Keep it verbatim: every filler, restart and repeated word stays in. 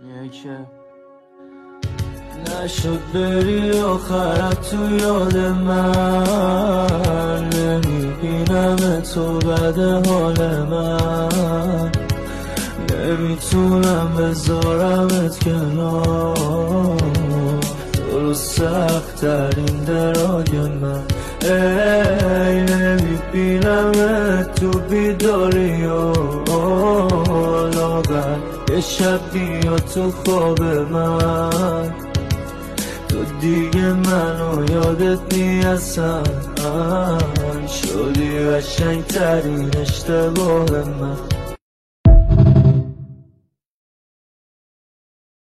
یکه نشد بری آخرت تو یاد من، نمیبینم تو بعد حال من، نمیتونم بذارمت کنار تو سخت ترین درای من. ای نمیبینمت تو بیداری و لاغر یه شب بیا تو خواب من، تو دیگه منو یادت نیستم، شدی قشنگ ترین اشتباه من.